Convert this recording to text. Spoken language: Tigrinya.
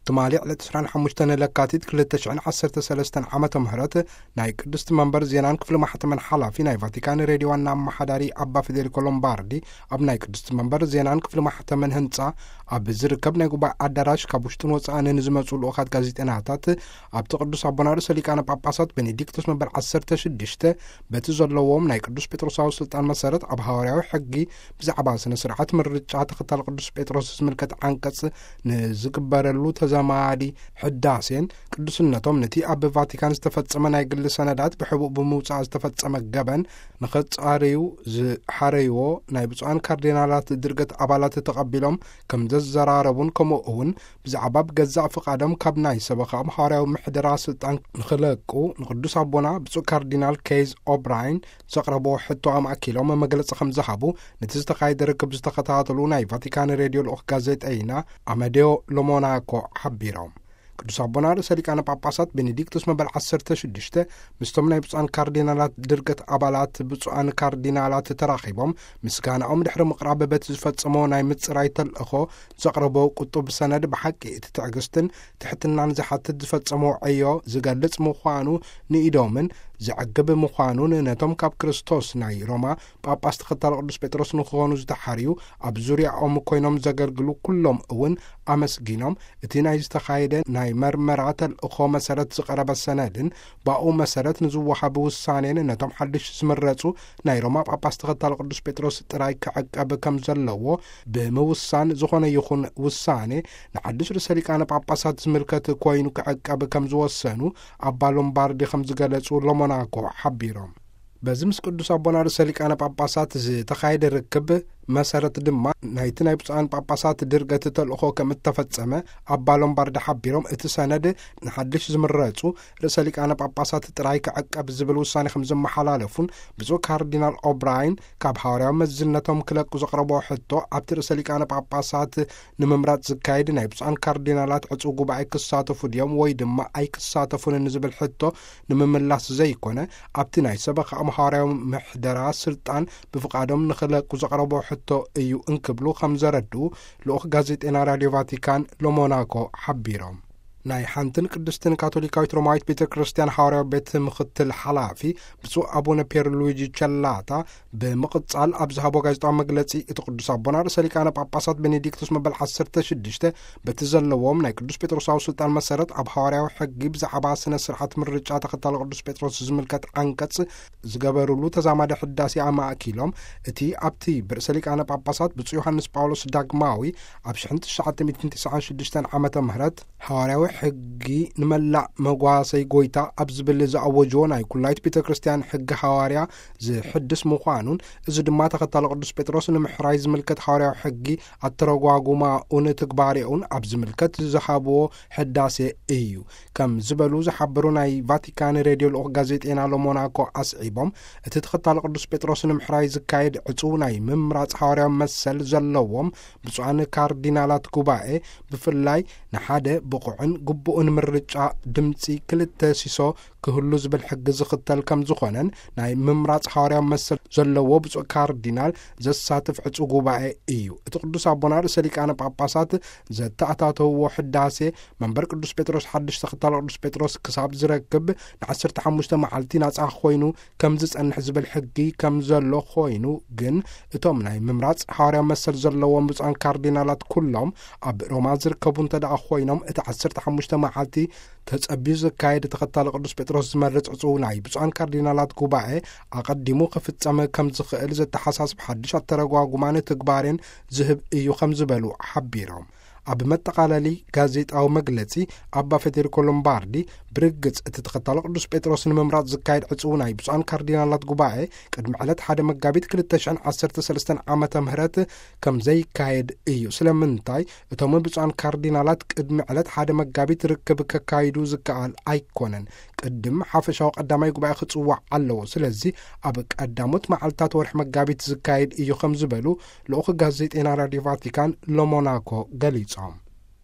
ትማሊ ዕለት 25 ለካቲት 2013 ዓመተ ምህረት ናይ ቅድስት መንበር ዜናን ክፍለ ማሕተመን ሓላፊ ናይ ቫቲካን ሬድዮ ዋና አማሓዳሪ አባ ፌዴሪኮ ሎምባርዲ ኣብ ናይ ቅድስት መንበር ዜናን ክፍለ ማሕተመን ህንጻ ኣብ ዝርከብ ናይ ጉባኤ አዳራሽ ካብ ውሽጥን ወጻእን ዝመጹ ልኡኻት ጋዜጠኛታት ኣብቲ ቅዱስ አቡነ ርእሰ ሊቃነ ጳጳሳት ቤኔዲክቶስ መንበር 16 በቲ ዘለዎም ናይ ቅዱስ ጴጥሮሳዊ ስልጣን መሰረት ኣብ ሐዋርያዊ ሕጊ ብዛዕባ ስነ ስርዓት ምርጫ ተኸታሊ ቅዱስ ጴጥሮስ ዝምልከት አንቀጽ ንዝግበረሉ ተዘማዲ ሕዳሴን ቅዱስነቶም ነቲ ኣብ ቫቲካን ዝተፈጸመ ናይ ግሊ ሰነዳት ብሕቡእ ብምውጻእ ዝተፈጸመ ገበን ንኸጻርዩ ዝሓረይዎ ናይ ብፁዓን ካርዲናላት ድርገት ኣባላት ተቐቢሎም ከም ዘዘራረቡን ከምኡ እውን ብዛዕባ ብገዛእ ፍቓዶም ካብ ናይ ሰበኻኦም ሐዋርያዊ ምሕደራ ስልጣን ንኽለቁ ንቅዱስ ኣቦና ብፁዕ ካርዲናል ኬይዝ ኦብራይን ዘቕረብዎ ሕቶ ኣማእኪሎም መግለጺ ከም ዝሃቡ ነቲ ዝተኻየደ ርክብ ዝተኸታተሉ ናይ ቫቲካን ሬድዮ ልኡኽ ጋዜጠኛ አማዴዮ ሎሞናኮ ሓቢሮም ቅዱስ አቡነ ርእሰ ሊቃነ ጳጳሳት ቤኔዲክቶስ መንበር 16 ምስቶም ናይ ብፁዓን ካርዲናላት ድርገት ኣባላት ብፁዓን ካርዲናላት ተራኺቦም ምስጋናኦም ድሕሪ ምቕራብ በቲ ዝፈጸሞ ናይ ምጽራይ ተልእኾ ዘቕረቦ ቁጡብ ሰነድ ብሓቂ እቲ ትዕግስትን ትሕትናን ዝሓትት ዝፈጸሞ ዕዮ ዝገልጽ ምዃኑ ንኢዶምን ዝዕግብ ምዃኑን ነቶም ካብ ክርስቶስ ናይ ሮማ ጳጳስ ተኸታሊ ቅዱስ ጴጥሮስ ንክኾኑ ዝተሓርዩ ኣብ ዙርያኦም ኮይኖም ዘገልግሉ ኩሎም እውን ኣመስጊኖም እቲ ናይ ዝተኻየደ ናይ መርመራ ተልእኾ መሰረት ዝቐረበ ሰነድን ብኡ መሰረት ንዝወሃብ ውሳኔን ነቶም ሓድሽ ዝምረጹ ናይ ሮማ ጳጳስ ተኸታሊ ቅዱስ ጴጥሮስ ጥራይ ክዕቀብ ከም ዘለዎ ብምውሳን ዝኾነ ይኹን ውሳኔ ንሓድሽ ርእሰ ሊቃነ ጳጳሳት ዝምልከት ኮይኑ ክዕቀብ ከም ዝወሰኑ ኣባ ሎምባርዲ ከም ዝገለጹ ሎሞናኮ ሓቢሮም በዚ ምስ ቅዱስ አቡነ ርእሰ ሊቃነ ጳጳሳት ዝተኻየደ ርክብ መሰረት ድማ ናይቲ ናይ ብፁዓን ጳጳሳት ድርገት ተልእኾ ከም እተፈጸመ ኣባ ሎምባርዲ ሓቢሮም እቲ ሰነድ ንሓድሽ ዝምረጹ ርእሰ ሊቃነ ጳጳሳት ጥራይ ክዕቀብ ዝብል ውሳኔ ከም ዘመሓላለፉን ብፁዕ ካርዲናል ኦብራይን ካብ ሐዋርያዊ መዝነቶም ክለቁ ዘቕረቦ ሕቶ ኣብቲ ርእሰ ሊቃነ ጳጳሳት ንምምራጽ ዝካየድ ናይ ብፁዓን ካርዲናላት ዕፁ ጉባኤ ክሳተፉ ድዮም ወይ ድማ ኣይክሳተፉን ንዝብል ሕቶ ንምምላስ ዘይኮነ ኣብቲ ናይ ሰበኻኦም ሐዋርያዊ ምሕደራ ስልጣን ብፍቓዶም ንኽለቁ ዘቕረቦ ሕቶ እዩ እንክብሉ ከም ዘረድኡ ልኡኽ ጋዜጠኛ ራድዮ ቫቲካን ሎሞናኮ ሓቢሮም ናይ ሓንትን ቅድስትን ካቶሊካዊት ሮማዊት ቤተ ክርስቲያን ሐዋርያዊ ቤት ምክትል ሓላፊ ብፁዕ አቡነ ፔር ሉዊጂ ቸላታ ብምቕጻል ኣብ ዝሃቦ ጋዜጣዊ መግለጺ እቲ ቅዱስ አቡነ ርእሰ ሊቃነ ጳጳሳት ቤኔዲክቶስ መንበር 16 በቲ ዘለዎም ናይ ቅዱስ ጴጥሮሳዊ ስልጣን መሰረት ኣብ ሐዋርያዊ ሕጊ ብዛዕባ ስነ ስርዓት ምርጫ ተኸታሊ ቅዱስ ጴጥሮስ ዝምልከት አንቀጽ ዝገበሩሉ ተዛማዲ ሕዳሴ ኣማእኪሎም እቲ ኣብቲ ብርእሰ ሊቃነ ጳጳሳት ብፁዕ ዮሃንስ ጳውሎስ ዳግማዊ ኣብ 1996 ዓመተ ምህረት ሐዋርያዊ ሕጊ ንመላእ መጓሰይ ጎይታ ኣብ ዝብል ዝኣወጅዎ ናይ ኩላይት ቤተ ክርስቲያን ሕጊ ሐዋርያ ዝሕድስ ምዃኑን እዚ ድማ ተኸታሊ ቅዱስ ጴጥሮስ ንምሕራይ ዝምልከት ሐዋርያዊ ሕጊ ኣተረጓጉማኡን ትግባሪኡን ኣብ ዝምልከት ዝሃብዎ ሕዳሴ እዩ ከም ዝበሉ ዝሓበሩ ናይ ቫቲካን ሬድዮ ልኡኽ ጋዜጠኛ ሎሞናኮ ኣስዒቦም እቲ ተኸታሊ ቅዱስ ጴጥሮስ ንምሕራይ ዝካየድ ዕፁ ናይ ምምራጽ ሐዋርያዊ መሰል ዘለዎም ብፁዓን ካርዲናላት ጉባኤ ብፍላይ ንሓደ ብቑዕን ግቡእን ምርጫ ድምፂ ክልተ ሲሶ ክህሉ ዝብል ሕጊ ዝኽተል ከም ዝኾነን ናይ ምምራጽ ሐዋርያዊ መሰል ዘለዎ ብፁዕ ካርዲናል ዘሳትፍ ዕፁ ጉባኤ እዩ እቲ ቅዱስ አቡነ ርእሰ ሊቃነ ጳጳሳት ዘተኣታተውዎ ሕዳሴ መንበር ቅዱስ ጴጥሮስ ሓድሽ ተኸታሊ ቅዱስ ጴጥሮስ ክሳብ ዝረክብ ን15 መዓልቲ ናጻ ኮይኑ ከም ዝጸንሕ ዝብል ሕጊ ከም ዘሎ ኮይኑ ግን እቶም ናይ ምምራጽ ሐዋርያዊ መሰል ዘለዎም ብፁዓን ካርዲናላት ኩሎም ኣብ ሮማ ዝርከቡ እንተደኣ ኮይኖም እቲ 15 መዓልቲ ተጸቢዩ ዝካየድ ተኸታሊ ቅዱስ ጴጥሮስ ዝመርጽ ዕፁ ናይ ብፁዓን ካርዲናላት ጉባኤ ኣቐዲሙ ክፍጸመ ከም ዝኽእል ዘተሓሳስብ ሓድሽ ኣተረጓጉማን ትግባርን ዝህብ እዩ ከም ዝበሉ ሓቢሮም ኣብ መጠቃለሊ ጋዜጣዊ መግለጺ ኣባ ፌዴሪኮ ሎምባርዲ ብርግጽ እቲ ተኸታሊ ቅዱስ ጴጥሮስ ንምምራጽ ዝካየድ ዕፁ ናይ ብፁዓን ካርዲናላት ጉባኤ ቅድሚ ዕለት 1 መጋቢት 2013 ዓመተ ምህረት ከም ዘይካየድ እዩ ስለምንታይ እቶም ብፁዓን ካርዲናላት ቅድሚ ዕለት 1 መጋቢት ርክብ ከካይዱ ዝከኣል ኣይኮነን ቅድም ሓፈሻዊ ቀዳማይ ጉባኤ ክጽዋዕ ኣለዎ ስለዚ ኣብ ቀዳሞት መዓልታት ወርሒ መጋቢት ዝካየድ እዩ ከም ዝበሉ ልኡኽ ጋዜጠኛ ራድዮ ቫቲካን ሎሞናኮ ገሊጾም